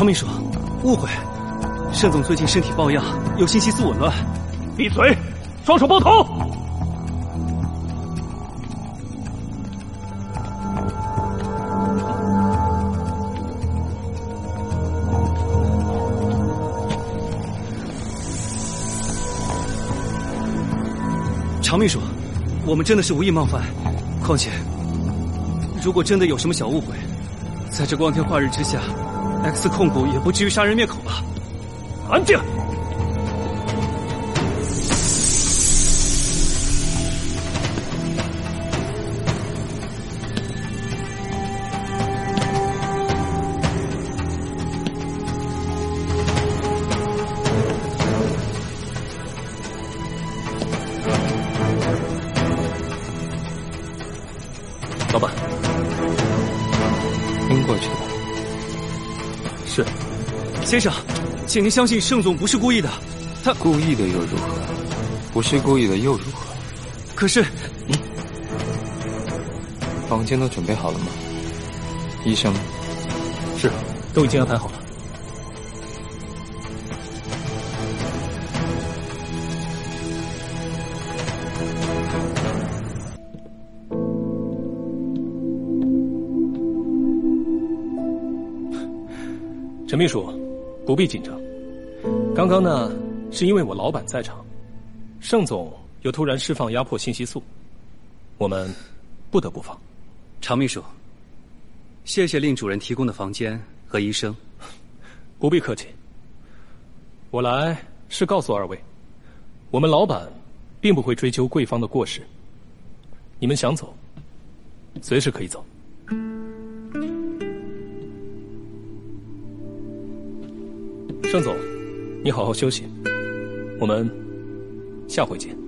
常秘书，误会，盛总最近身体抱恙，有星期四紊乱。 闭嘴，双手抱头。 常秘书，我们真的是无意冒犯，况且，如果真的有什么小误会，在这光天化日之下 ，X 控股也不至于杀人灭口吧？ 安静！ 老板， 您过去吧。 是，先生，请您相信盛总不是故意的，他故意的又如何？不是故意的又如何？ 可是， 房间都准备好了吗？医生， 是，都已经安排好了。陈秘书，不必紧张。刚刚呢，是因为我老板在场，盛总又突然释放压迫信息素，我们不得不放。 常秘书，谢谢令主任提供的房间和医生。 不必客气。我来是告诉二位，我们老板并不会追究贵方的过失。你们想走，随时可以走。盛总，你好好休息，我们下回见。